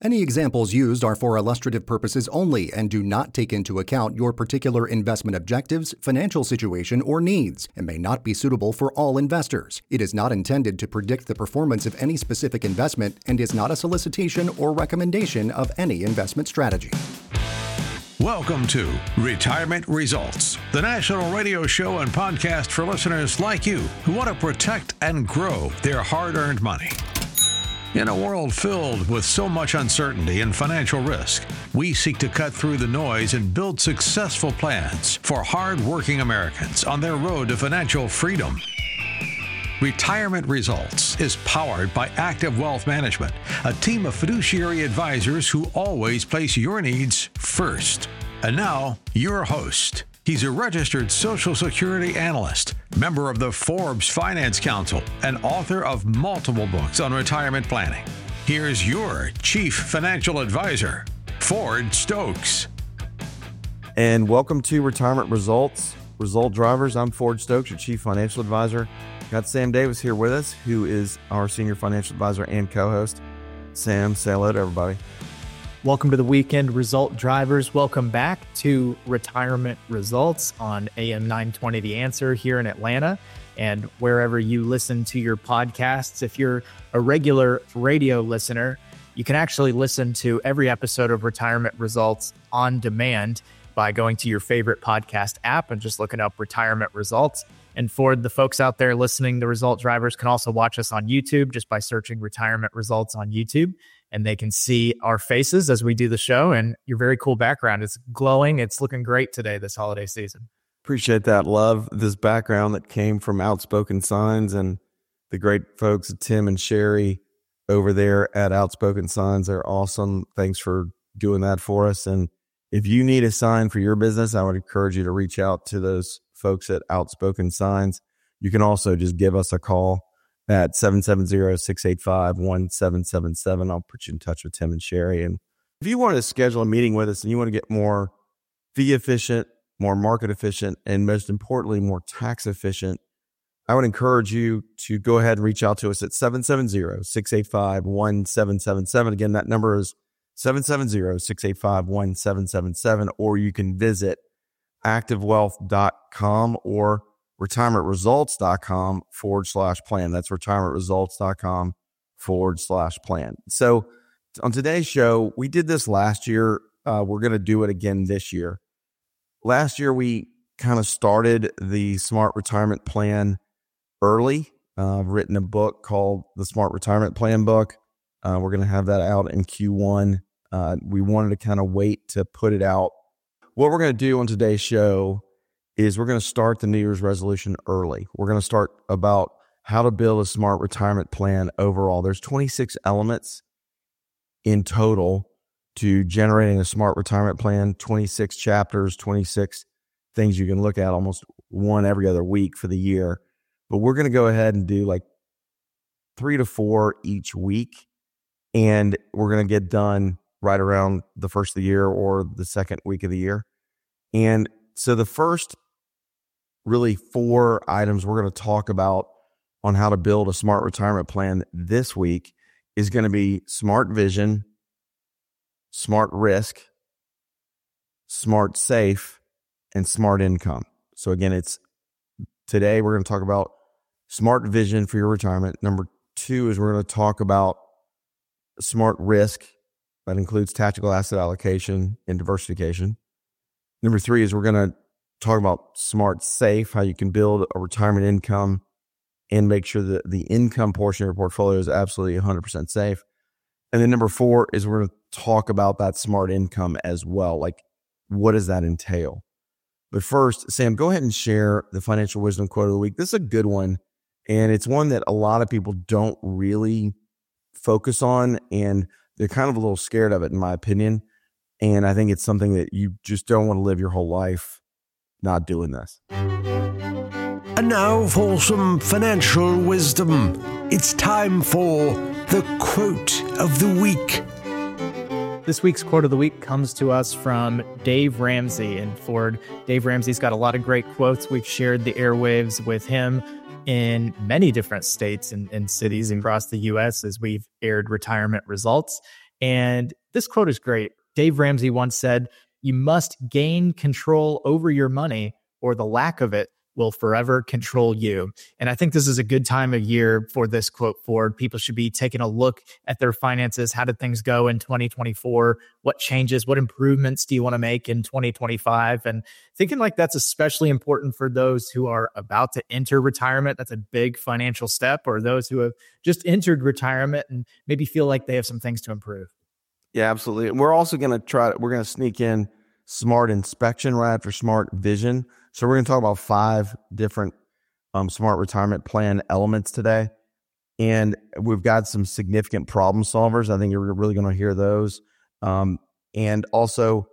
Any examples used are for illustrative purposes only and do not take into account your particular investment objectives, financial situation, or needs, and may not be suitable for all investors. It is not intended to predict the performance of any specific investment and is not a solicitation or recommendation of any investment strategy. Welcome to Retirement Results, the national radio show and podcast for listeners like you who want to protect and grow their hard-earned money. In a world filled with so much uncertainty and financial risk, we seek to cut through the noise and build successful plans for hard-working Americans on their road to financial freedom. Retirement Results is powered by Active Wealth Management, a team of fiduciary advisors who always place your needs first. And now, your host. He's a registered Social Security analyst, member of the Forbes Finance Council, and author of multiple books on retirement planning. Here's your Chief Financial Advisor, Ford Stokes. And welcome to Retirement Results, Result Drivers. I'm Ford Stokes, your Chief Financial Advisor. Got Sam Davis here with us, who is our Senior Financial Advisor and co-host. Sam, say hello to everybody. Welcome to the Weekend Result Drivers. Welcome back to Retirement Results on AM 920 The Answer here in Atlanta and wherever you listen to your podcasts. If you're a regular radio listener, you can actually listen to every episode of Retirement Results on demand by going to your favorite podcast app and just looking up Retirement Results. And for the folks out there listening, the Result Drivers can also watch us on YouTube just by searching Retirement Results on YouTube. And they can see our faces as we do the show and your very cool background. It's glowing. It's looking great today this holiday season. Appreciate that. Love this background that came from Outspoken Signs and the great folks, Tim and Sherry over there at Outspoken Signs. They're awesome. Thanks for doing that for us. And if you need a sign for your business, I would encourage you to reach out to those folks at Outspoken Signs. You can also just give us a call at 770-685-1777. I'll put you in touch with Tim and Sherry. And if you want to schedule a meeting with us and you want to get more fee efficient, more market efficient, and most importantly, more tax efficient, I would encourage you to go ahead and reach out to us at 770-685-1777. Again, that number is 770-685-1777, or you can visit activewealth.com or retirementresults.com/plan. That's retirementresults.com/plan. So on today's show, we did this last year. We're going to do it again this year. Last year, we kind of started the Smart Retirement Plan early. I've written a book called the Smart Retirement Plan book. We're going to have that out in Q1. We wanted to kind of wait to put it out. What we're going to do on today's show is we're going to start the New Year's resolution early. We're going to start about how to build a smart retirement plan overall. There's 26 elements in total to generating a smart retirement plan, 26 chapters, 26 things you can look at, almost one every other week for the year. But we're going to go ahead and do like 3 to 4 each week. And we're going to get done right around the first of the year or the second week of the year. And so the first really 4 items we're going to talk about on how to build a smart retirement plan this week is going to be smart vision, smart risk, smart safe, and smart income. So again, today we're going to talk about smart vision for your retirement. Number 2 is we're going to talk about smart risk. That includes tactical asset allocation and diversification. Number 3 is we're going to talk about smart safe, how you can build a retirement income and make sure that the income portion of your portfolio is absolutely 100% safe. And then number 4 is we're going to talk about that smart income as well. Like, what does that entail? But first, Sam, go ahead and share the financial wisdom quote of the week. This is a good one. And it's one that a lot of people don't really focus on, and they're kind of a little scared of it, in my opinion. And I think it's something that you just don't want to live your whole life not doing this. And now for some financial wisdom. It's time for the quote of the week. This week's quote of the week comes to us from Dave Ramsey. And Ford, Dave Ramsey's got a lot of great quotes. We've shared the airwaves with him in many different states and cities across the U.S. as we've aired retirement results. And this quote is great. Dave Ramsey once said, "You must gain control over your money, or the lack of it will forever control you." And I think this is a good time of year for this quote forward. People should be taking a look at their finances. How did things go in 2024? What changes, what improvements do you want to make in 2025? And thinking like that's especially important for those who are about to enter retirement. That's a big financial step, or those who have just entered retirement and maybe feel like they have some things to improve. Yeah, absolutely. And we're also going to we're going to sneak in smart inspection right after smart vision. So we're going to talk about 5 different smart retirement plan elements today. And we've got some significant problem solvers. I think you're really going to hear those. And also,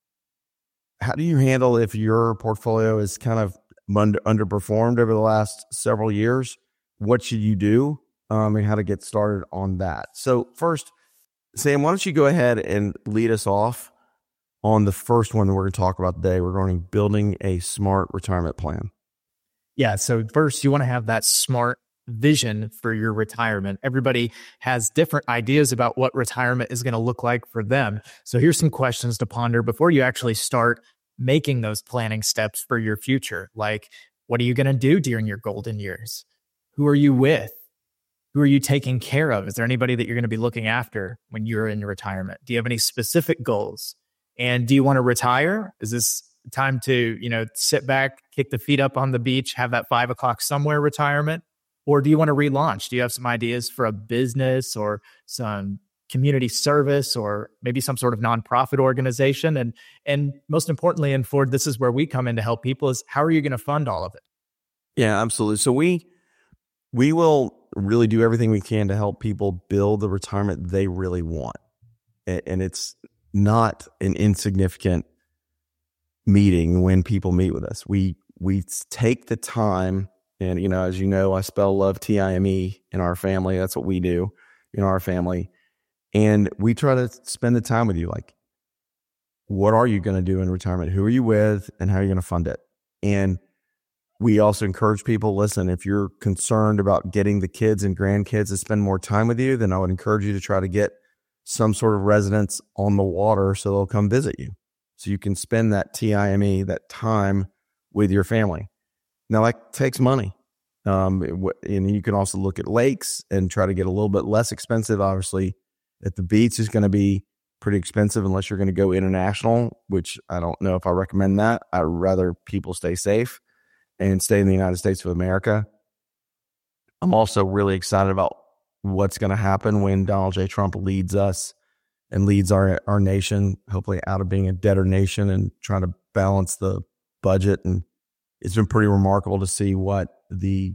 how do you handle if your portfolio is kind of underperformed over the last several years? What should you do and how to get started on that? So first, Sam, why don't you go ahead and lead us off on the first one that we're going to talk about today. We're going to be building a smart retirement plan. Yeah. So first, you want to have that smart vision for your retirement. Everybody has different ideas about what retirement is going to look like for them. So here's some questions to ponder before you actually start making those planning steps for your future. Like, what are you going to do during your golden years? Who are you with? Who are you taking care of? Is there anybody that you're going to be looking after when you're in retirement? Do you have any specific goals? And do you want to retire? Is this time to, sit back, kick the feet up on the beach, have that 5 o'clock somewhere retirement? Or do you want to relaunch? Do you have some ideas for a business or some community service or maybe some sort of nonprofit organization? And most importantly, and Ford, this is where we come in to help people, is how are you going to fund all of it? Yeah, absolutely. So we will really do everything we can to help people build the retirement they really want. And it's not an insignificant meeting when people meet with us. We take the time, and as you know, I spell love TIME in our family. That's what we do in our family. And we try to spend the time with you. Like, what are you going to do in retirement? Who are you with, and how are you going to fund it? And we also encourage people, listen, if you're concerned about getting the kids and grandkids to spend more time with you, then I would encourage you to try to get some sort of residence on the water so they'll come visit you. So you can spend that TIME, that time with your family. Now, that takes money. And you can also look at lakes and try to get a little bit less expensive. Obviously, at the beach is going to be pretty expensive unless you're going to go international, which I don't know if I recommend that. I'd rather people stay safe and stay in the United States of America. I'm also really excited about what's going to happen when Donald J. Trump leads us and leads our nation, hopefully out of being a debtor nation and trying to balance the budget. And it's been pretty remarkable to see what the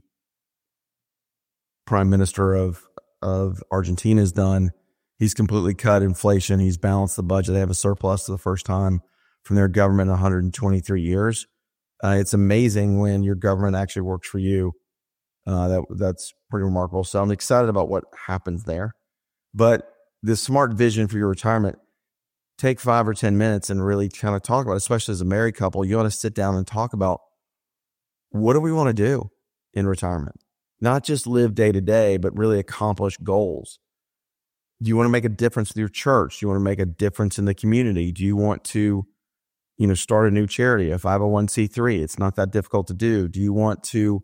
prime minister of Argentina has done. He's completely cut inflation. He's balanced the budget. They have a surplus for the first time from their government in 123 years. It's amazing when your government actually works for you. That's pretty remarkable. So I'm excited about what happens there. But this smart vision for your retirement, take 5 or 10 minutes and really kind of talk about it, especially as a married couple. You want to sit down and talk about, what do we want to do in retirement? Not just live day to day, but really accomplish goals. Do you want to make a difference with your church? Do you want to make a difference in the community? Do you want to start a new charity, a 501c3? It's not that difficult to do. Do you want to,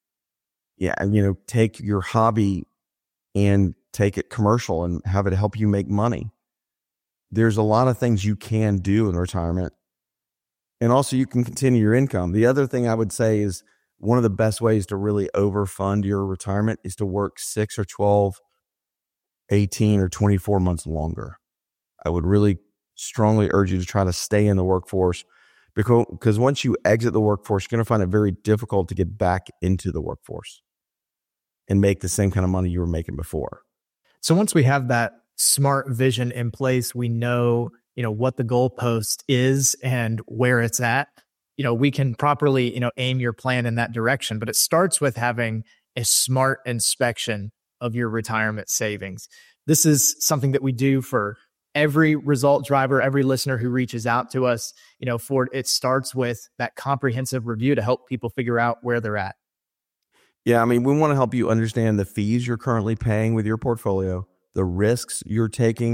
take your hobby and take it commercial and have it help you make money? There's a lot of things you can do in retirement. And also you can continue your income. The other thing I would say is one of the best ways to really overfund your retirement is to work 6 or 12, 18 or 24 months longer. I would really strongly urge you to try to stay in the workforce, because once you exit the workforce, you're going to find it very difficult to get back into the workforce and make the same kind of money you were making before. So once we have that smart vision in place, we know, what the goalpost is and where it's at. We can properly, aim your plan in that direction, but it starts with having a smart inspection of your retirement savings. This is something that we do for every result driver, every listener who reaches out to us. Ford, it starts with that comprehensive review to help people figure out where they're at. Yeah, we want to help you understand the fees you're currently paying with your portfolio, the risks you're taking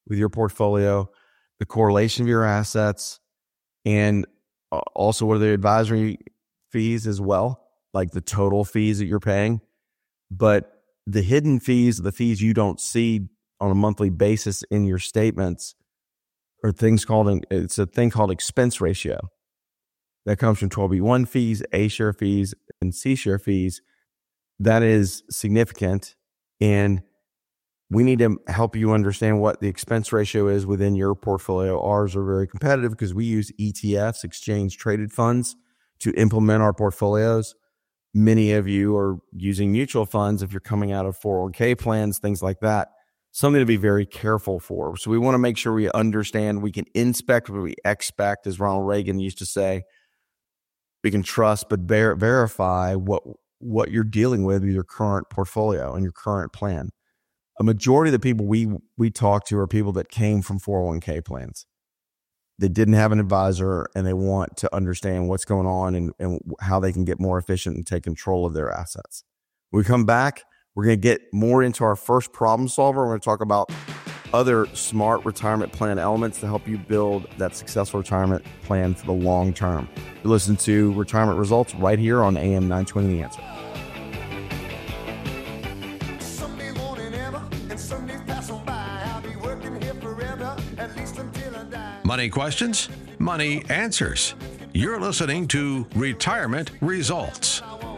with your portfolio, the correlation of your assets, and also what are the advisory fees as well, like the total fees that you're paying. But the hidden fees, the fees you don't see on a monthly basis in your statements, are things called, it's a thing called expense ratio. That comes from 12B1 fees, A share fees, and C share fees. That is significant. And we need to help you understand what the expense ratio is within your portfolio. Ours are very competitive because we use ETFs, exchange traded funds, to implement our portfolios. Many of you are using mutual funds if you're coming out of 401k plans, things like that. Something to be very careful for. So we want to make sure we understand, we can inspect what we expect, as Ronald Reagan used to say. We can trust, but verify what you're dealing with your current portfolio and your current plan. A majority of the people we talk to are people that came from 401k plans. They didn't have an advisor, and they want to understand what's going on and how they can get more efficient and take control of their assets. When we come back, we're going to get more into our first problem solver. We're going to talk about other smart retirement plan elements to help you build that successful retirement plan for the long term. You listen to Retirement Results right here on AM 920 The Answer. Money questions, money answers. You're listening to Retirement Results.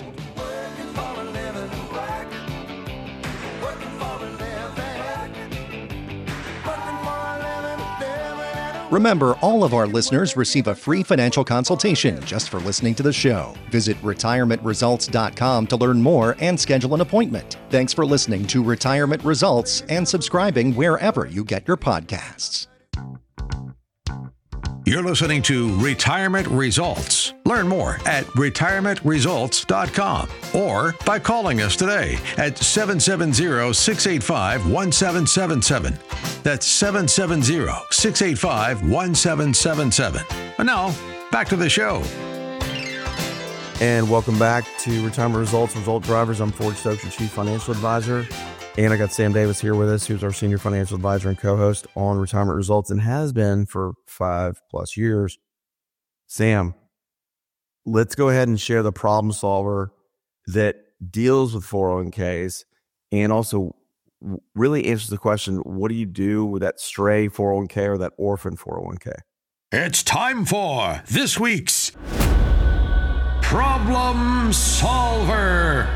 Remember, all of our listeners receive a free financial consultation just for listening to the show. Visit retirementresults.com to learn more and schedule an appointment. Thanks for listening to Retirement Results and subscribing wherever you get your podcasts. You're listening to Retirement Results. Learn more at retirementresults.com or by calling us today at 770-685-1777. That's 770-685-1777. And now, back to the show. And welcome back to Retirement Results, Result Drivers. I'm Ford Stokes, your Chief Financial Advisor. And I got Sam Davis here with us, who's our Senior Financial Advisor and co-host on Retirement Results and has been for 5+ years. Sam, let's go ahead and share the problem solver that deals with 401ks and also really answers the question, what do you do with that stray 401k or that orphan 401k? It's time for this week's Problem Solver.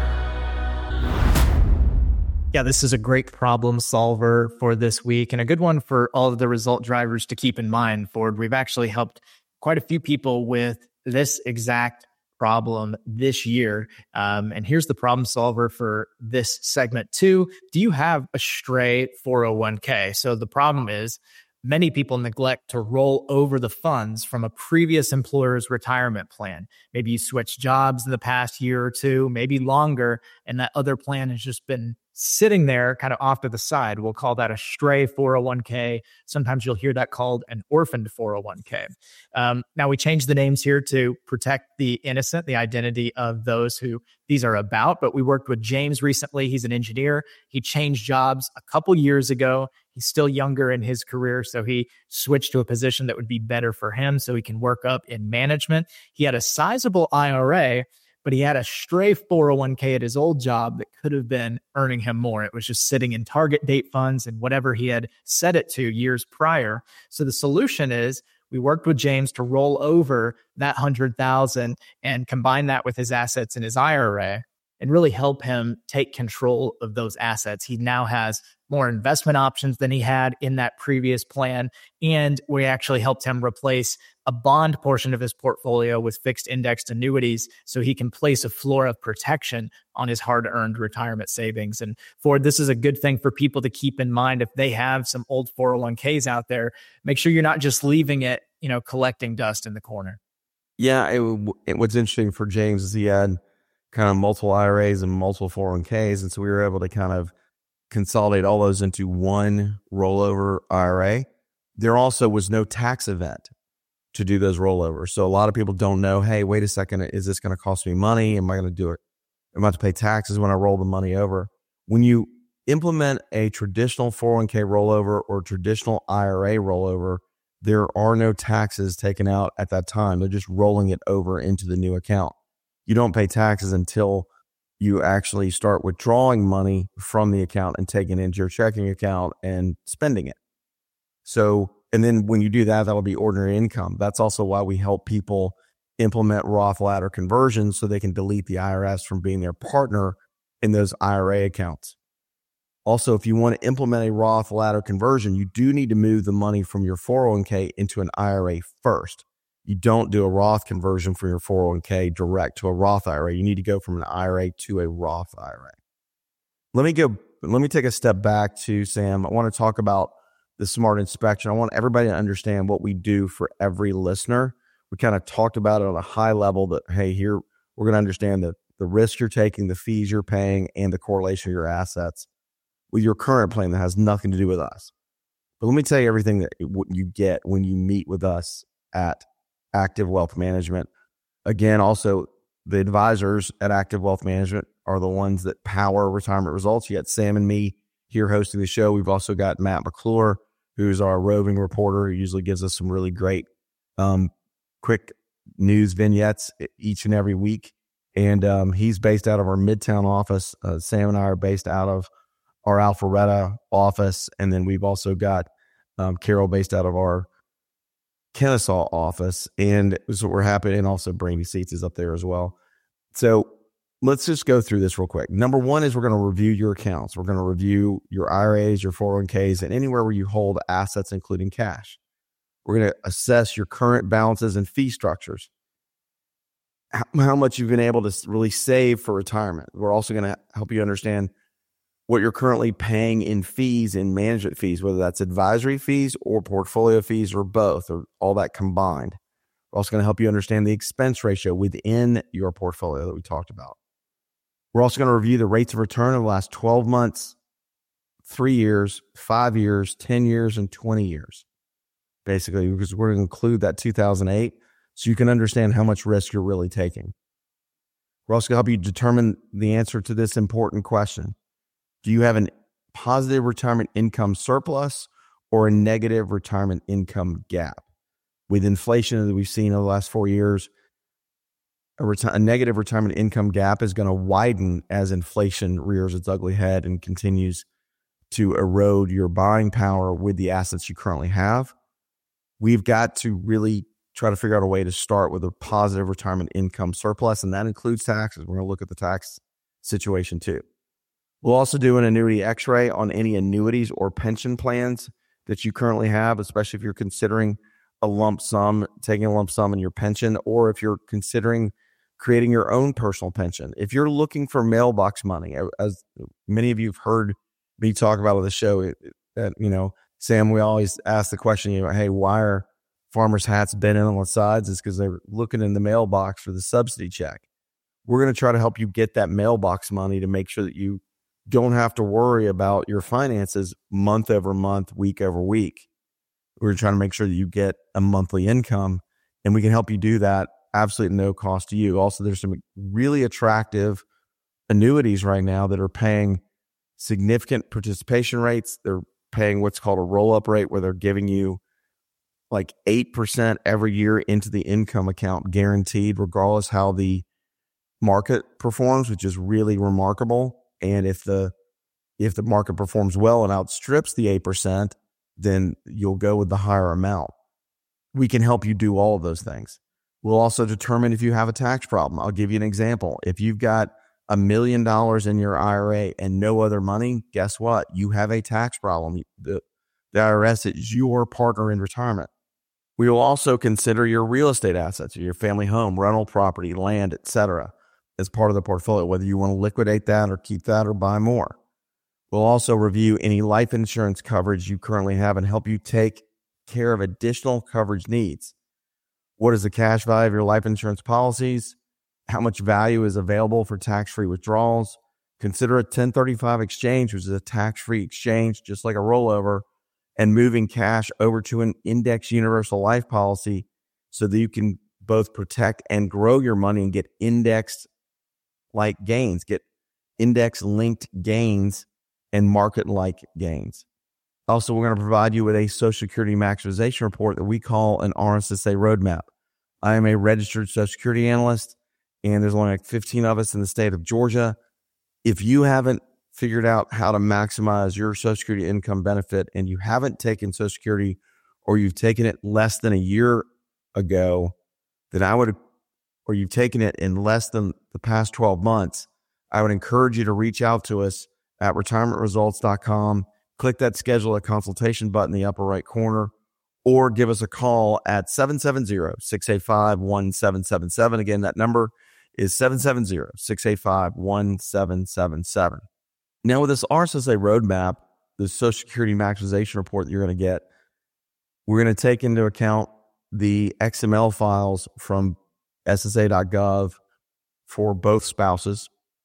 Yeah, this is a great problem solver for this week and a good one for all of the result drivers to keep in mind, Ford. We've actually helped quite a few people with this exact problem this year. And here's the problem solver for this segment too. Do you have a stray 401k? So the problem is many people neglect to roll over the funds from a previous employer's retirement plan. Maybe you switched jobs in the past year or two, maybe longer, and that other plan has just been sitting there kind of off to the side. We'll call that a stray 401k. Sometimes you'll hear that called an orphaned 401k. Now we changed the names here to protect the innocent, the identity of those who these are about. But we worked with James recently. He's an engineer. He changed jobs a couple years ago. He's still younger in his career, so he switched to a position that would be better for him so he can work up in management. He had a sizable IRA, but he had a stray 401k at his old job that could have been earning him more. It was just sitting in target date funds and whatever he had set it to years prior. So the solution is we worked with James to roll over that $100,000 and combine that with his assets in his IRA and really help him take control of those assets. He now has more investment options than he had in that previous plan. And we actually helped him replace a bond portion of his portfolio with fixed indexed annuities so he can place a floor of protection on his hard-earned retirement savings. And Ford, this is a good thing for people to keep in mind if they have some old 401ks out there. Make sure you're not just leaving it, collecting dust in the corner. Yeah, what's interesting for James is he had kind of multiple IRAs and multiple 401ks. And so we were able to kind of consolidate all those into one rollover IRA. There also was no tax event to do those rollovers. So a lot of people don't know, hey, wait a second, is this going to cost me money? Am I going to do it? Am I going to pay taxes when I roll the money over? When you implement a traditional 401k rollover or traditional IRA rollover, there are no taxes taken out at that time. They're just rolling it over into the new account. You don't pay taxes until you actually start withdrawing money from the account and taking it into your checking account and spending it. So, and then when you do that, that'll be ordinary income. That's also why we help people implement Roth ladder conversions so they can delete the IRS from being their partner in those IRA accounts. Also, if you want to implement a Roth ladder conversion, you do need to move the money from your 401k into an IRA first. You don't do a Roth conversion for your 401k direct to a Roth IRA. You need to go from an IRA to a Roth IRA. Let me take a step back to Sam. I want to talk about the smart inspection. I want everybody to understand what we do for every listener. We kind of talked about it on a high level that, hey, here we're going to understand the risk you're taking, the fees you're paying, and the correlation of your assets with your current plan that has nothing to do with us. But let me tell you everything that you get when you meet with us at Active Wealth Management. Again, also the advisors at Active Wealth Management are the ones that power Retirement Results. You got Sam and me here hosting the show. We've also got Matt McClure, who's our roving reporter, who usually gives us some really great quick news vignettes each and every week. And he's based out of our Midtown office. Sam and I are based out of our Alpharetta office. And then we've also got Carol based out of our Kennesaw office. And so we're happy. And also Brandy Seats is up there as well. So let's just go through this real quick. Number one is we're going to review your accounts. We're going to review your IRAs, your 401ks, and anywhere where you hold assets, including cash. We're going to assess your current balances and fee structures, how much you've been able to really save for retirement. We're also going to help you understand what you're currently paying in fees and management fees, whether that's advisory fees or portfolio fees or both, or all that combined. We're also going to help you understand the expense ratio within your portfolio that we talked about. We're also going to review the rates of return of the last 12 months, 3 years, 5 years, 10 years, and 20 years, basically, because we're going to include that 2008 so you can understand how much risk you're really taking. We're also going to help you determine the answer to this important question. Do you have a positive retirement income surplus or a negative retirement income gap? With inflation that we've seen over the last 4 years, a negative retirement income gap is going to widen as inflation rears its ugly head and continues to erode your buying power with the assets you currently have. We've got to really try to figure out a way to start with a positive retirement income surplus, and that includes taxes. We're going to look at the tax situation too. We'll also do an annuity x-ray on any annuities or pension plans that you currently have, especially if you're considering a lump sum, taking a lump sum in your pension, or if you're considering creating your own personal pension. If you're looking for mailbox money, as many of you have heard me talk about on the show, Sam, we always ask the question, hey, why are farmers' hats bending on the sides? It's because they're looking in the mailbox for the subsidy check. We're going to try to help you get that mailbox money to make sure that you don't have to worry about your finances month over month, week over week. We're trying to make sure that you get a monthly income, and we can help you do that absolutely no cost to you. Also, there's some really attractive annuities right now that are paying significant participation rates. They're paying what's called a roll-up rate, where they're giving you like 8% every year into the income account, guaranteed, regardless how the market performs, which is really remarkable. And if the market performs well and outstrips the 8%, then you'll go with the higher amount. We can help you do all of those things. We'll also determine if you have a tax problem. I'll give you an example. If you've got $1 million in your IRA and no other money, guess what? You have a tax problem. The IRS is your partner in retirement. We will also consider your real estate assets, your family home, rental property, land, etc., as part of the portfolio, whether you want to liquidate that or keep that or buy more. We'll also review any life insurance coverage you currently have and help you take care of additional coverage needs. What is the cash value of your life insurance policies? How much value is available for tax-free withdrawals? Consider a 1035 exchange, which is a tax-free exchange, just like a rollover, and moving cash over to an index universal life policy so that you can both protect and grow your money and get index-like gains, get index-linked gains and market-like gains. Also, we're going to provide you with a Social Security maximization report that we call an RSSA roadmap. I am a registered Social Security analyst, and there's only like 15 of us in the state of Georgia. If you haven't figured out how to maximize your Social Security income benefit and you haven't taken Social Security, or you've taken it less than a year ago, or you've taken it in less than the past 12 months, I would encourage you to reach out to us at retirementresults.com. Click that schedule a consultation button in the upper right corner, or give us a call at 770-685-1777. Again, that number is 770-685-1777. Now, with this RSSA roadmap, the Social Security maximization report that you're going to get, we're going to take into account the XML files from SSA.gov for both spouses.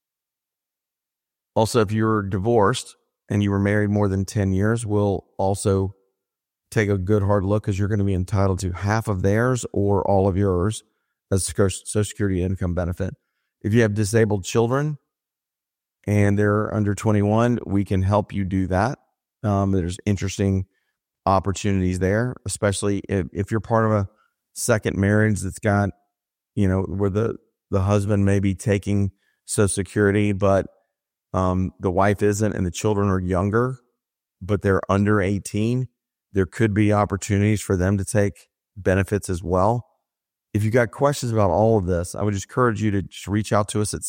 Also, if you're divorced and you were married more than 10 years, we'll also take a good hard look, because you're going to be entitled to half of theirs or all of yours as Social Security income benefit. If you have disabled children and they're under 21, we can help you do that. There's interesting opportunities there, especially if you're part of a second marriage that's got, where the husband may be taking Social Security, but the wife isn't, and the children are younger, but they're under 18. There could be opportunities for them to take benefits as well. If you got questions about all of this, I would just encourage you to just reach out to us at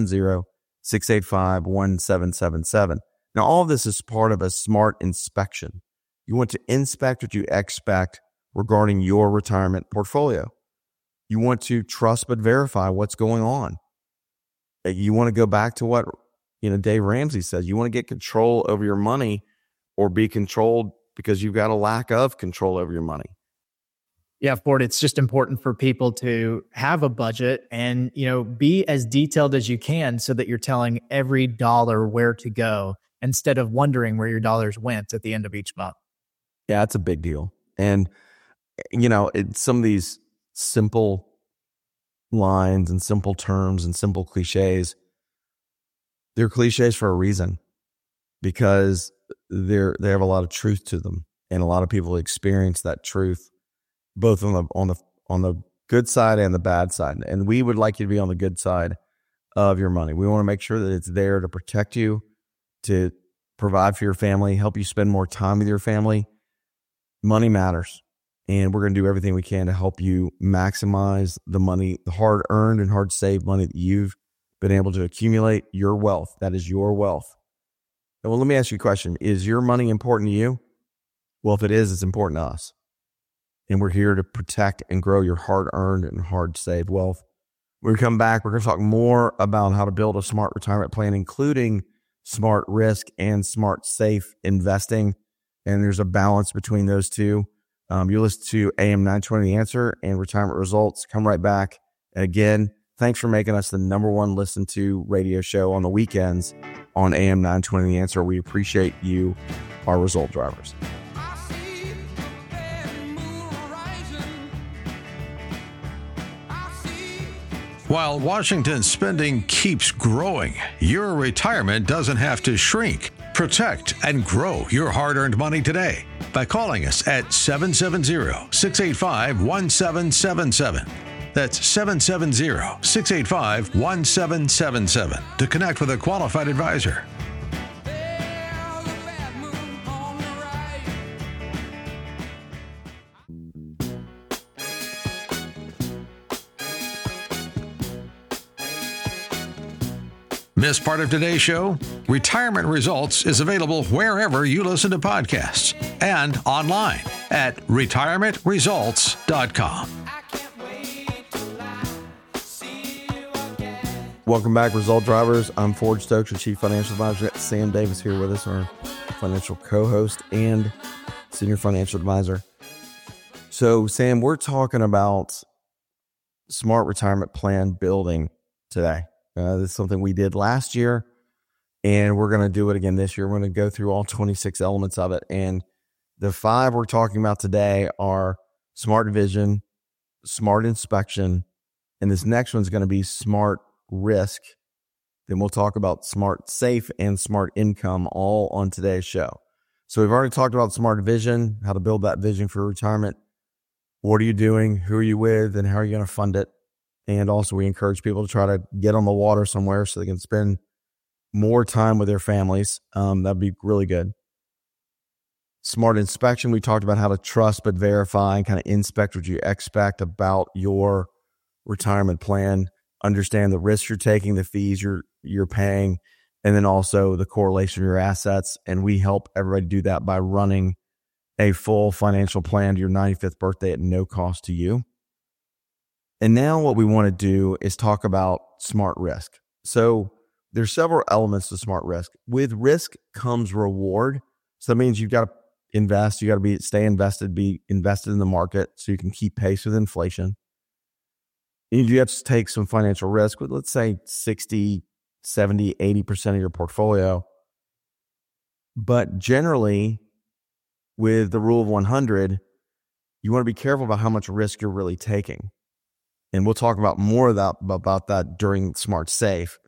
770-685-1777. Now, all of this is part of a SMART inspection. You want to inspect what you expect regarding your retirement portfolio. You want to trust but verify what's going on. You want to go back to what Dave Ramsey says. You want to get control over your money, or be controlled because you've got a lack of control over your money. Yeah, Ford, it's just important for people to have a budget and, be as detailed as you can, so that you're telling every dollar where to go instead of wondering where your dollars went at the end of each month. Yeah, it's a big deal. And, some of these simple lines and simple terms and simple cliches, they're cliches for a reason, because they have a lot of truth to them, and a lot of people experience that truth both on the good side and the bad side. And we would like you to be on the good side of your money. We want to make sure that it's there to protect you, to provide for your family, help you spend more time with your family. Money matters, and we're going to do everything we can to help you maximize the money, the hard-earned and hard-saved money that you've been able to accumulate, your wealth. That is your wealth. Well, let me ask you a question. Is your money important to you? Well, if it is, it's important to us. And we're here to protect and grow your hard-earned and hard-saved wealth. When we come back, we're going to talk more about how to build a smart retirement plan, including smart risk and smart safe investing. And there's a balance between those two. You listen to AM 920 The Answer and Retirement Results. Come right back. And again, thanks for making us the number one listened to radio show on the weekends on AM 920 The Answer. We appreciate you, our result drivers. While Washington's spending keeps growing, your retirement doesn't have to shrink. Protect and grow your hard-earned money today by calling us at 770-685-1777. That's 770-685-1777 to connect with a qualified advisor. Missed part of today's show? Retirement Results is available wherever you listen to podcasts and online at retirementresults.com. Welcome back, Result Drivers. I'm Ford Stokes, your Chief Financial Advisor. We've got Sam Davis here with us, our financial co-host and Senior Financial Advisor. So, Sam, we're talking about smart retirement plan building today. This is something we did last year, and we're going to do it again this year. We're going to go through all 26 elements of it. And the 5 we're talking about today are smart vision, smart inspection, and this next one's going to be smart risk. Then we'll talk about Smart Safe and Smart Income all on today's show. So we've already talked about Smart Vision, how to build that vision for retirement. What are you doing? Who are you with? And how are you going to fund it? And also we encourage people to try to get on the water somewhere so they can spend more time with their families. That'd be really good. Smart Inspection, we talked about how to trust but verify and kind of inspect what you expect about your retirement plan, understand the risks you're taking, the fees you're paying, and then also the correlation of your assets. And we help everybody do that by running a full financial plan to your 95th birthday at no cost to you. And now what we want to do is talk about Smart Risk. So there's several elements to Smart Risk. With risk comes reward. So that means you've got to invest, you got to stay invested, be invested in the market so you can keep pace with inflation. And you have to take some financial risk with, let's say, 60, 70, 80% of your portfolio. But generally, with the rule of 100, you want to be careful about how much risk you're really taking. And we'll talk about more about that during Smart Safe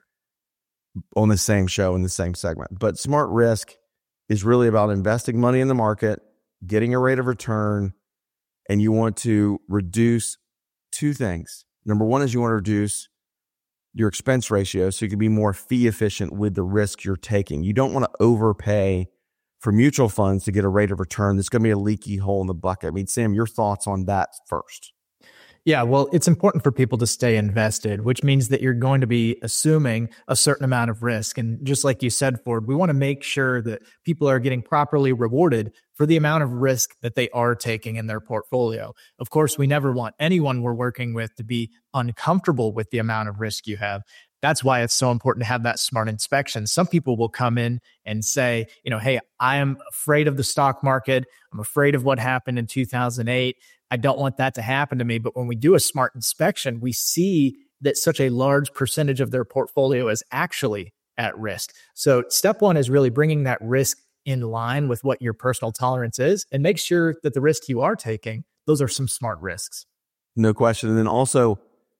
on the same show in the same segment. But Smart Risk is really about investing money in the market, getting a rate of return, and you want to reduce two things. Number one is you want to reduce your expense ratio so you can be more fee efficient with the risk you're taking. You don't want to overpay for mutual funds to get a rate of return that's going to be a leaky hole in the bucket. I mean, Sam, your thoughts on that first? Yeah, well, it's important for people to stay invested, which means that you're going to be assuming a certain amount of risk. And just like you said, Ford, we want to make sure that people are getting properly rewarded for the amount of risk that they are taking in their portfolio. Of course, we never want anyone we're working with to be uncomfortable with the amount of risk you have. That's why it's so important to have that smart inspection. Some people will come in and say, hey, I am afraid of the stock market. I'm afraid of what happened in 2008. I don't want that to happen to me. But when we do a smart inspection, we see that such a large percentage of their portfolio is actually at risk. So step one is really bringing that risk in line with what your personal tolerance is and make sure that the risk you are taking, those are some smart risks. No question. And then also,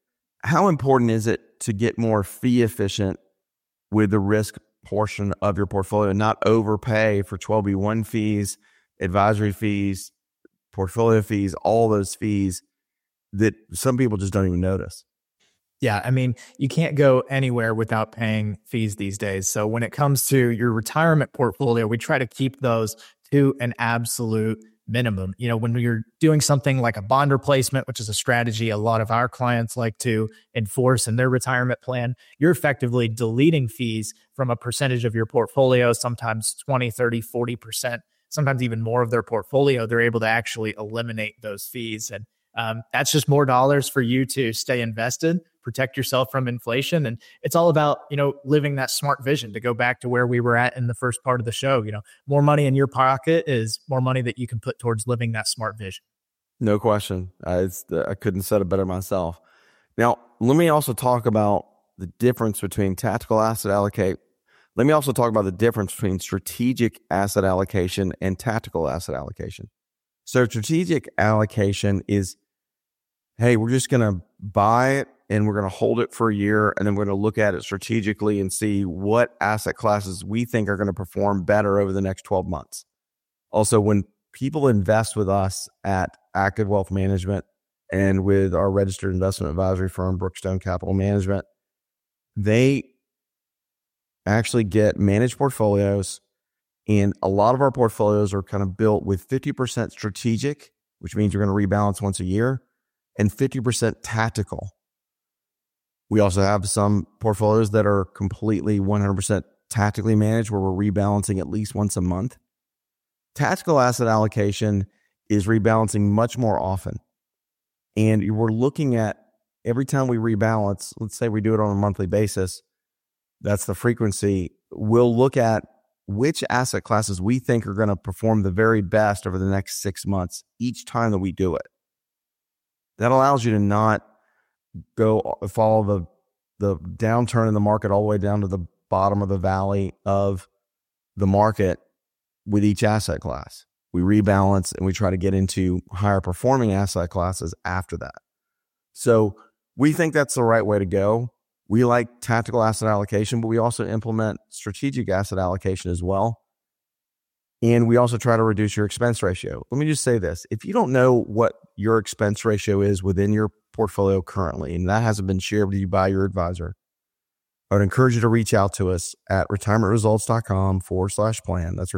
how important is it to get more fee efficient with the risk portion of your portfolio, not overpay for 12B1 fees, advisory fees, portfolio fees, all those fees that some people just don't even notice? Yeah, I mean, you can't go anywhere without paying fees these days. So when it comes to your retirement portfolio, we try to keep those to an absolute minimum. When you're doing something like a bond replacement, which is a strategy a lot of our clients like to enforce in their retirement plan, you're effectively deleting fees from a percentage of your portfolio, sometimes 20, 30, 40%, sometimes even more of their portfolio. They're able to actually eliminate those fees. And that's just more dollars for you to stay invested, protect yourself from inflation. And it's all about, living that smart vision. To go back to where we were at in the first part of the show, more money in your pocket is more money that you can put towards living that smart vision. No question. I couldn't have said it better myself. Now, let me also talk about the difference between tactical asset allocate. Let me also talk about the difference between strategic asset allocation and tactical asset allocation. So strategic allocation is, hey, we're just going to buy it and we're going to hold it for a year, and then we're going to look at it strategically and see what asset classes we think are going to perform better over the next 12 months. Also, when people invest with us at Active Wealth Management and with our registered investment advisory firm, Brookstone Capital Management, they actually get managed portfolios. And a lot of our portfolios are kind of built with 50% strategic, which means you're going to rebalance once a year, and 50% tactical. We also have some portfolios that are completely 100% tactically managed, where we're rebalancing at least once a month. Tactical asset allocation is rebalancing much more often. And we're looking at every time we rebalance, let's say we do it on a monthly basis, that's the frequency. We'll look at which asset classes we think are going to perform the very best over the next 6 months each time that we do it. That allows you to not go follow the downturn in the market all the way down to the bottom of the valley of the market with each asset class. We rebalance and we try to get into higher performing asset classes after that. So we think that's the right way to go. We like tactical asset allocation, but we also implement strategic asset allocation as well. And we also try to reduce your expense ratio. Let me just say this. If you don't know what your expense ratio is within your portfolio currently, and that hasn't been shared with you by your advisor, I would encourage you to reach out to us at retirementresults.com/plan. That's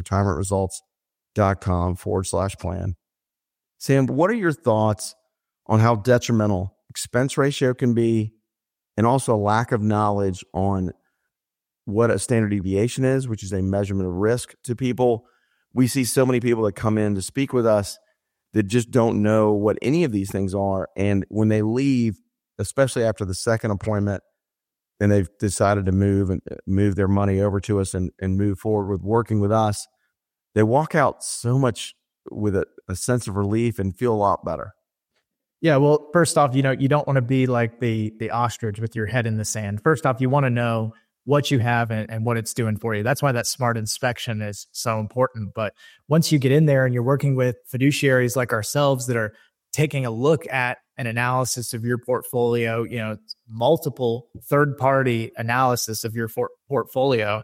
retirementresults.com/plan. Sam, what are your thoughts on how detrimental expense ratio can be, and also a lack of knowledge on what a standard deviation is, which is a measurement of risk to people? We see so many people that come in to speak with us that just don't know what any of these things are. And when they leave, especially after the second appointment, and they've decided to move their money over to us and move forward with working with us, they walk out so much with a sense of relief and feel a lot better. Yeah, well, first off, you don't want to be like the ostrich with your head in the sand. First off, you want to know what you have and what it's doing for you. That's why that smart inspection is so important. But once you get in there and you're working with fiduciaries like ourselves that are taking a look at an analysis of your portfolio, multiple third-party analysis of your portfolio,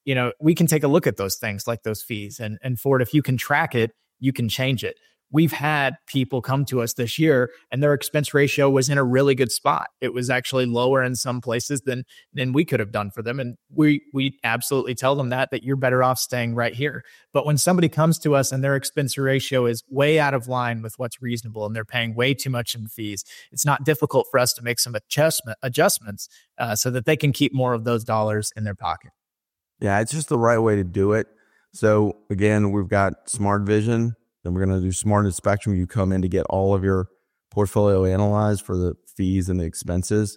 we can take a look at those things like those fees. And Ford, if you can track it, you can change it. We've had people come to us this year and their expense ratio was in a really good spot. It was actually lower in some places than we could have done for them. And we absolutely tell them that you're better off staying right here. But when somebody comes to us and their expense ratio is way out of line with what's reasonable and they're paying way too much in fees, it's not difficult for us to make some adjustments so that they can keep more of those dollars in their pocket. Yeah, it's just the right way to do it. So again, we've got Smart Vision. Then we're going to do Smart Inspection. You come in to get all of your portfolio analyzed for the fees and the expenses,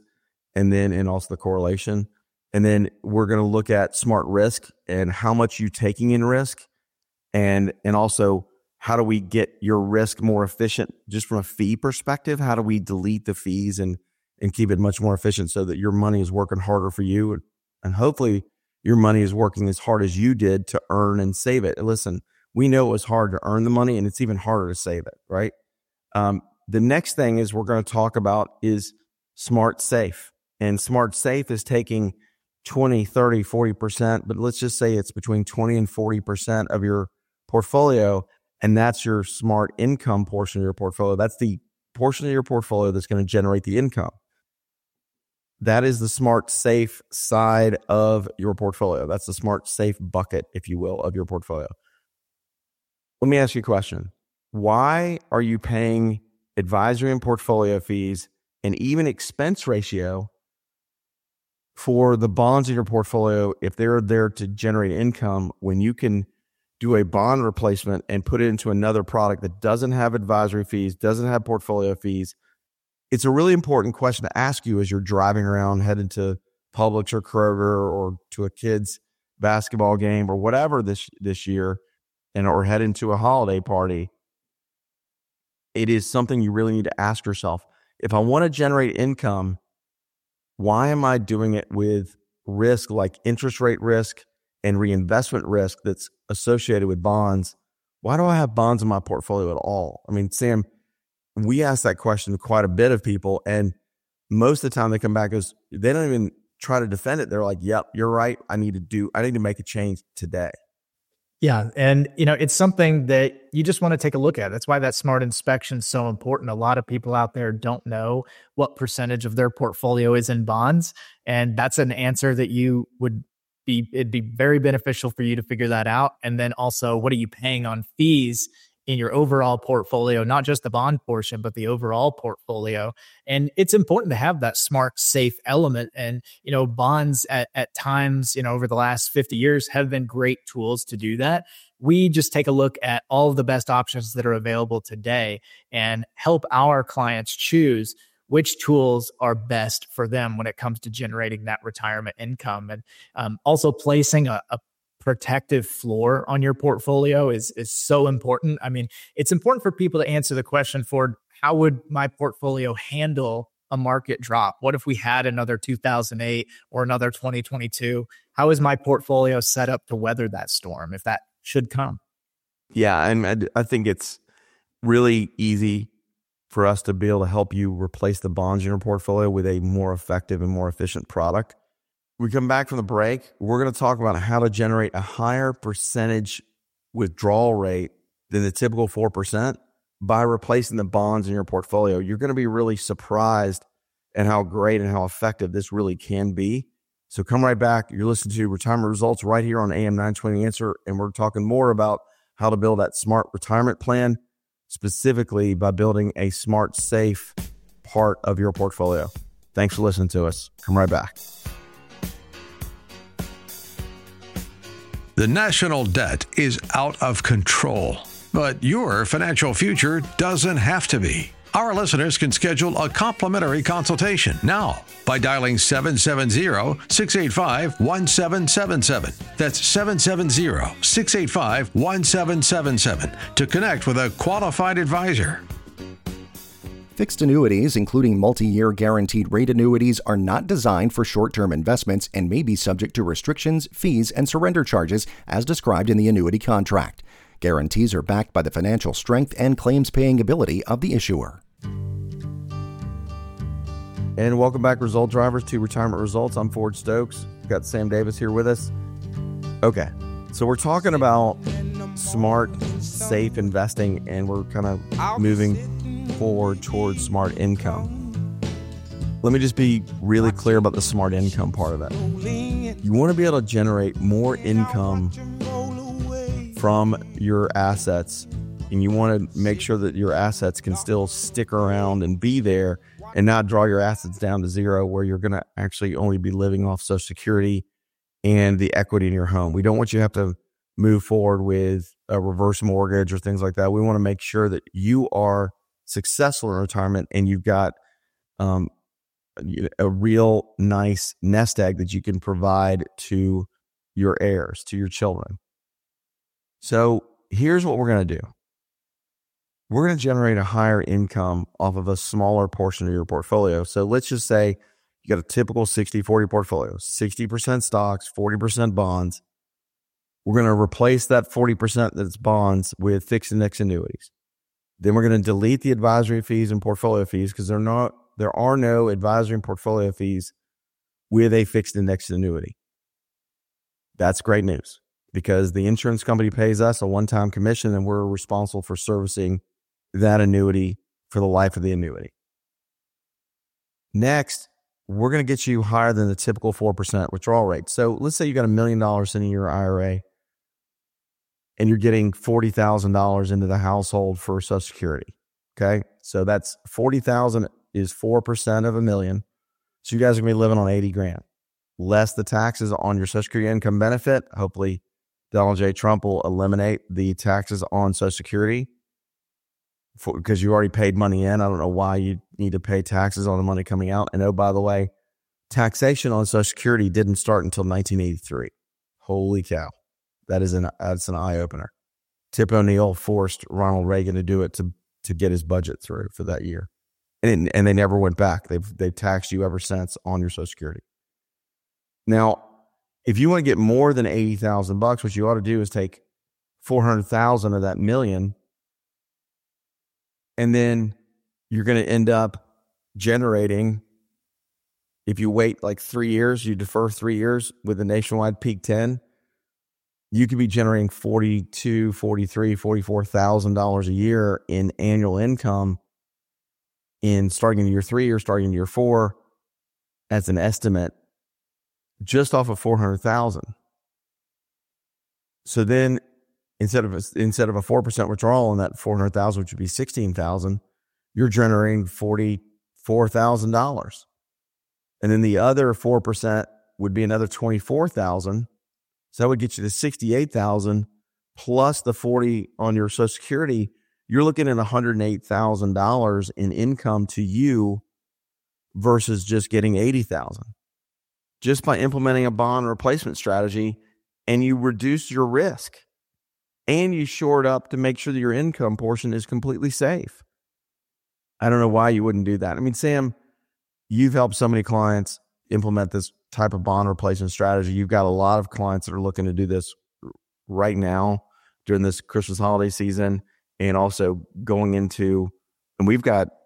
and also the correlation. And then we're going to look at Smart Risk and how much you're taking in risk, and also how do we get your risk more efficient just from a fee perspective? How do we delete the fees and keep it much more efficient so that your money is working harder for you, and hopefully your money is working as hard as you did to earn and save it. And listen, we know it was hard to earn the money and it's even harder to save it, right? The next thing is we're going to talk about is Smart Safe. And Smart Safe is taking 20, 30, 40%, but let's just say it's between 20 and 40% of your portfolio. And that's your smart income portion of your portfolio. That's the portion of your portfolio that's going to generate the income. That is the Smart Safe side of your portfolio. That's the Smart Safe bucket, if you will, of your portfolio. Let me ask you a question. Why are you paying advisory and portfolio fees and even expense ratio for the bonds in your portfolio if they're there to generate income when you can do a bond replacement and put it into another product that doesn't have advisory fees, doesn't have portfolio fees? It's a really important question to ask you as you're driving around, headed to Publix or Kroger or to a kid's basketball game or whatever this year, or heading to a holiday party. It is something you really need to ask yourself. If I want to generate income, why am I doing it with risk like interest rate risk and reinvestment risk that's associated with bonds? Why do I have bonds in my portfolio at all? I mean, Sam, we ask that question to quite a bit of people, and most of the time they come back as they don't even try to defend it. They're like, yep, you're right. I need to make a change today. Yeah. And, it's something that you just want to take a look at. That's why that smart inspection is so important. A lot of people out there don't know what percentage of their portfolio is in bonds. And that's an answer that it'd be very beneficial for you to figure that out. And then also, what are you paying on fees in your overall portfolio, not just the bond portion, but the overall portfolio. And it's important to have that smart, safe element. And, bonds at times, over the last 50 years have been great tools to do that. We just take a look at all of the best options that are available today and help our clients choose which tools are best for them when it comes to generating that retirement income. And also placing a protective floor on your portfolio is so important. I mean, it's important for people to answer the question, Ford, how would my portfolio handle a market drop? What if we had another 2008 or another 2022? How is my portfolio set up to weather that storm if that should come? Yeah, and I think it's really easy for us to be able to help you replace the bonds in your portfolio with a more effective and more efficient product. We come back from the break, we're going to talk about how to generate a higher percentage withdrawal rate than the typical 4% by replacing the bonds in your portfolio. You're going to be really surprised at how great and how effective this really can be. So come right back. You're listening to Retirement Results right here on AM 920 Answer, and we're talking more about how to build that smart retirement plan, specifically by building a smart, safe part of your portfolio. Thanks for listening to us. Come right back. The national debt is out of control, but your financial future doesn't have to be. Our listeners can schedule a complimentary consultation now by dialing 770-685-1777. That's 770-685-1777 to connect with a qualified advisor. Fixed annuities, including multi-year guaranteed rate annuities, are not designed for short-term investments and may be subject to restrictions, fees, and surrender charges as described in the annuity contract. Guarantees are backed by the financial strength and claims-paying ability of the issuer. And welcome back, Result Drivers, to Retirement Results. I'm Ford Stokes. We've got Sam Davis here with us. Okay, so we're talking about smart, safe investing, and we're kind of moving forward towards smart income. Let me just be really clear about the smart income part of it. You want to be able to generate more income from your assets, and you want to make sure that your assets can still stick around and be there and not draw your assets down to zero where you're going to actually only be living off Social Security and the equity in your home. We don't want you to have to move forward with a reverse mortgage or things like that. We want to make sure that you are successful in retirement and you've got a real nice nest egg that you can provide to your heirs, to your children. So here's what we're going to do. We're going to generate a higher income off of a smaller portion of your portfolio. So let's just say you got a typical 60-40 portfolio, 60% stocks, 40% bonds. We're going to replace that 40% that's bonds with fixed index annuities. Then we're going to delete the advisory fees and portfolio fees because there are no advisory and portfolio fees with a fixed index annuity. That's great news because the insurance company pays us a one-time commission and we're responsible for servicing that annuity for the life of the annuity. Next, we're going to get you higher than the typical 4% withdrawal rate. So let's say you got $1 million in your IRA and you're getting $40,000 into the household for Social Security. Okay. So that's 40,000 is 4% of $1 million. So you guys are going to be living on 80 grand, less the taxes on your Social Security income benefit. Hopefully Donald J. Trump will eliminate the taxes on Social Security because you already paid money in. I don't know why you need to pay taxes on the money coming out. And oh, by the way, taxation on Social Security didn't start until 1983. Holy cow. That's an eye opener. Tip O'Neill forced Ronald Reagan to do it to get his budget through for that year. And they never went back. They've taxed you ever since on your Social Security. Now, if you want to get more than $80,000, what you ought to do is take 400,000 of that million, and then you're going to end up generating, if you wait like 3 years, you defer 3 years with a nationwide peak 10, you could be generating $42,000, $43,000, $44,000 a year in annual income in starting in year 3 or starting in year 4 as an estimate, just off of 400,000. So then instead of a 4% withdrawal on that 400,000, which would be 16,000, you're generating $44,000. And then the other 4% would be another 24,000. So that would get you to 68,000 plus the 40 on your Social Security. You're looking at $108,000 in income to you versus just getting 80,000. Just by implementing a bond replacement strategy, and you reduce your risk and you shore it up to make sure that your income portion is completely safe. I don't know why you wouldn't do that. I mean, Sam, you've helped so many clients implement this type of bond replacement strategy. You've got a lot of clients that are looking to do this right now during this Christmas holiday season and also going into, and we've got,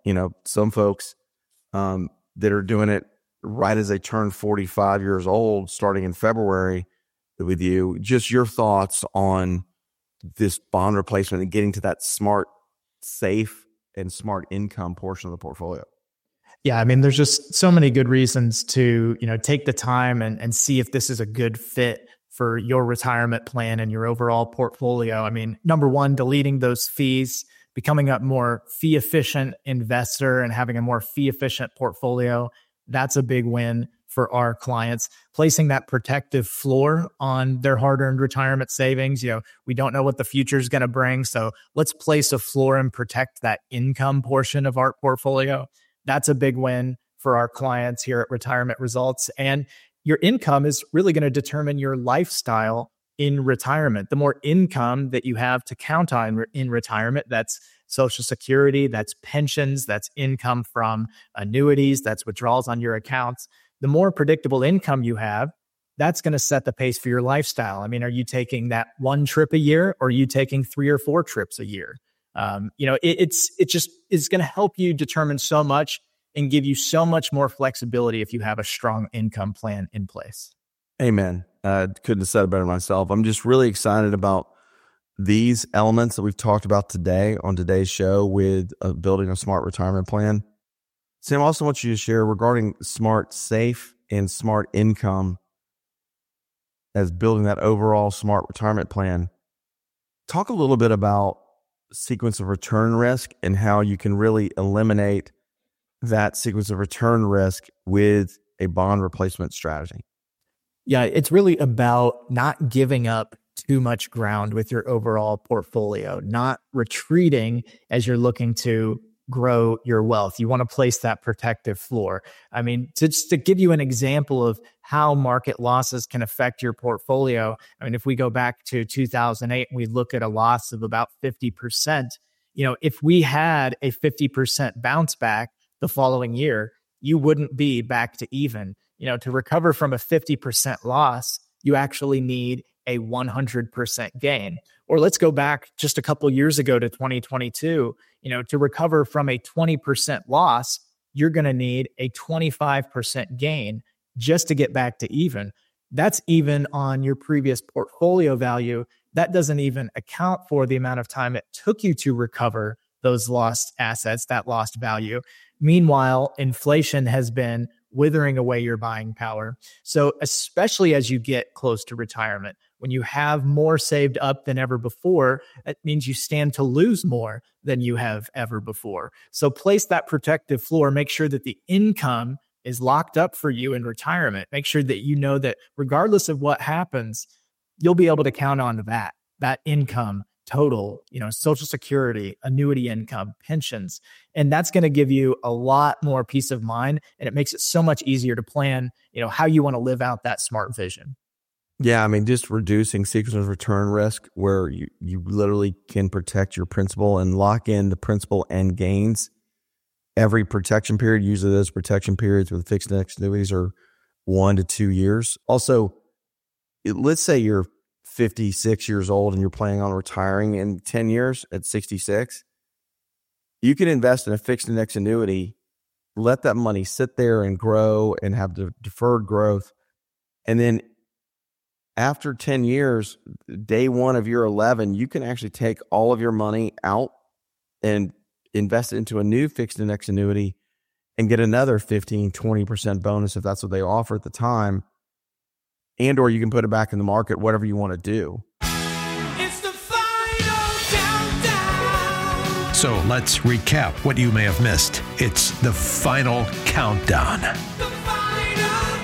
some folks that are doing it right as they turn 45 years old, starting in February with you. Just your thoughts on this bond replacement and getting to that smart, safe, and smart income portion of the portfolio. Yeah, I mean, there's just so many good reasons to, take the time and see if this is a good fit for your retirement plan and your overall portfolio. I mean, number one, deleting those fees, becoming a more fee efficient investor and having a more fee efficient portfolio. That's a big win for our clients. Placing that protective floor on their hard-earned retirement savings. We don't know what the future is going to bring. So let's place a floor and protect that income portion of our portfolio. That's a big win for our clients here at Retirement Results. And your income is really going to determine your lifestyle in retirement. The more income that you have to count on in retirement, that's Social Security, that's pensions, that's income from annuities, that's withdrawals on your accounts. The more predictable income you have, that's going to set the pace for your lifestyle. I mean, are you taking that one trip a year, or are you taking 3 or 4 trips a year? It's going to help you determine so much and give you so much more flexibility if you have a strong income plan in place. Amen. Couldn't have said it better myself. I'm just really excited about these elements that we've talked about today on today's show with building a smart retirement plan. Sam, I also want you to share regarding smart, safe, and smart income as building that overall smart retirement plan. Talk a little bit about sequence of return risk and how you can really eliminate that sequence of return risk with a bond replacement strategy. Yeah, it's really about not giving up too much ground with your overall portfolio, not retreating as you're looking to grow your wealth. You want to place that protective floor. I mean, just to give you an example of how market losses can affect your portfolio. I mean, if we go back to 2008 and we look at a loss of about 50%, if we had a 50% bounce back the following year, you wouldn't be back to even. To recover from a 50% loss, you actually need a 100% gain. Or let's go back just a couple years ago to 2022, to recover from a 20% loss, you're going to need a 25% gain just to get back to even. That's even on your previous portfolio value. That doesn't even account for the amount of time it took you to recover those lost assets, that lost value. Meanwhile, inflation has been withering away your buying power. So especially as you get close to retirement, when you have more saved up than ever before, that means you stand to lose more than you have ever before. So place that protective floor, make sure that the income is locked up for you in retirement. Make sure that you know that regardless of what happens, you'll be able to count on that income total, Social Security, annuity income, pensions. And that's going to give you a lot more peace of mind. And it makes it so much easier to plan, how you want to live out that smart vision. Yeah, I mean, just reducing sequence of return risk where you literally can protect your principal and lock in the principal and gains every protection period. Usually those protection periods with fixed index annuities are 1 to 2 years. Also, let's say you're 56 years old and you're planning on retiring in 10 years at 66. You can invest in a fixed index annuity, let that money sit there and grow and have the deferred growth. And then after 10 years, day one of year 11, you can actually take all of your money out and invest it into a new fixed index annuity and get another 15, 20% bonus if that's what they offer at the time. And or you can put it back in the market, whatever you want to do. It's the final countdown. So let's recap what you may have missed. It's the final countdown. The final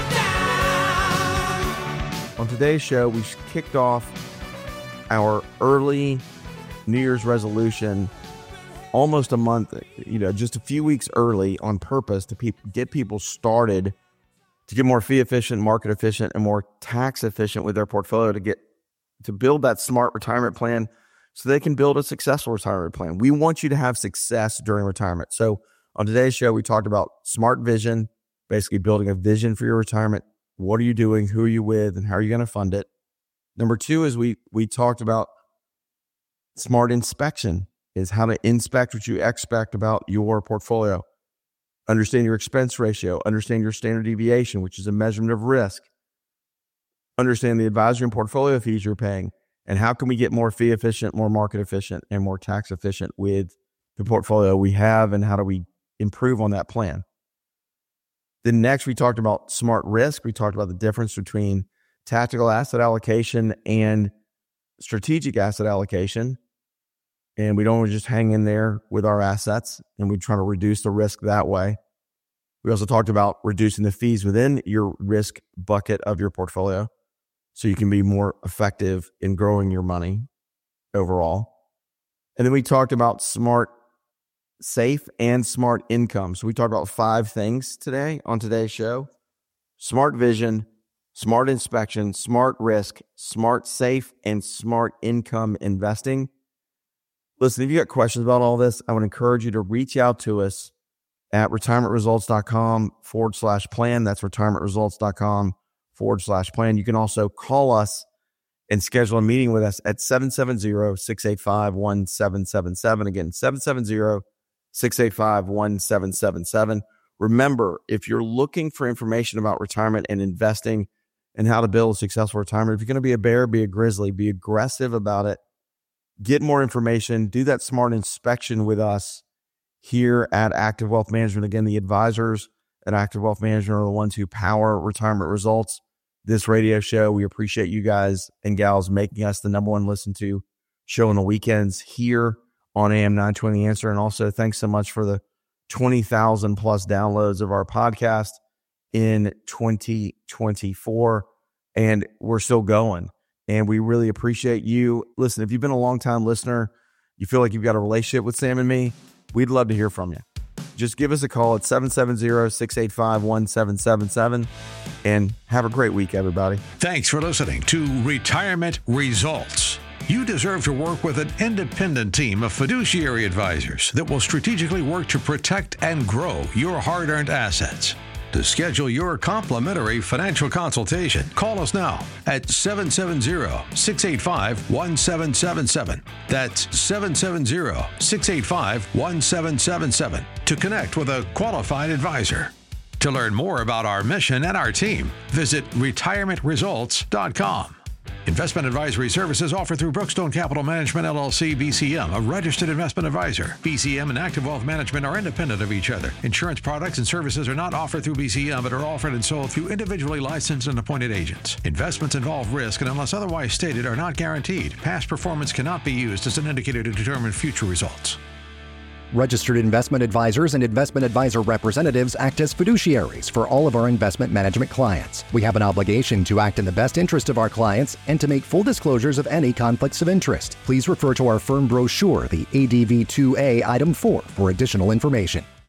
countdown. On today's show, we kicked off our early New Year's resolution almost a month, just a few weeks early on purpose to get people started to get more fee efficient, market efficient, and more tax efficient with their portfolio to build that smart retirement plan so they can build a successful retirement plan. We want you to have success during retirement. So on today's show, we talked about smart vision, basically building a vision for your retirement. What are you doing? Who are you with? And how are you going to fund it? Number 2 is we talked about smart inspection is how to inspect what you expect about your portfolio. Understand your expense ratio, understand your standard deviation, which is a measurement of risk. Understand the advisory and portfolio fees you're paying, and how can we get more fee efficient, more market efficient, and more tax efficient with the portfolio we have, and how do we improve on that plan. Then next, we talked about smart risk. We talked about the difference between tactical asset allocation and strategic asset allocation. And we don't just hang in there with our assets, and we try to reduce the risk that way. We also talked about reducing the fees within your risk bucket of your portfolio so you can be more effective in growing your money overall. And then we talked about smart safe and smart income. So we talked about 5 things today on today's show: smart vision, smart inspection, smart risk, smart safe, and smart income investing. Listen, if you got questions about all this, I would encourage you to reach out to us at retirementresults.com/plan. That's retirementresults.com/plan. You can also call us and schedule a meeting with us at 770-685-1777. Again, 770-685-1777. Remember, if you're looking for information about retirement and investing and how to build a successful retirement, if you're going to be a bear, be a grizzly, be aggressive about it. Get more information, do that smart inspection with us here at Active Wealth Management. Again, the advisors at Active Wealth Management are the ones who power Retirement Results, this radio show. We appreciate you guys and gals making us the number one listened to show on the weekends here on AM 920 Answer. And also thanks so much for the 20,000 plus downloads of our podcast in 2024. And we're still going. And we really appreciate you. Listen, if you've been a long-time listener, you feel like you've got a relationship with Sam and me, we'd love to hear from you. Just give us a call at 770-685-1777 and have a great week, everybody. Thanks for listening to Retirement Results. You deserve to work with an independent team of fiduciary advisors that will strategically work to protect and grow your hard-earned assets. To schedule your complimentary financial consultation, call us now at 770-685-1777. That's 770-685-1777 to connect with a qualified advisor. To learn more about our mission and our team, visit retirementresults.com. Investment advisory services offered through Brookstone Capital Management, LLC, BCM, a registered investment advisor. BCM and Active Wealth Management are independent of each other. Insurance products and services are not offered through BCM, but are offered and sold through individually licensed and appointed agents. Investments involve risk and, unless otherwise stated, are not guaranteed. Past performance cannot be used as an indicator to determine future results. Registered investment advisors and investment advisor representatives act as fiduciaries for all of our investment management clients. We have an obligation to act in the best interest of our clients and to make full disclosures of any conflicts of interest. Please refer to our firm brochure, the ADV 2A Item 4, for additional information.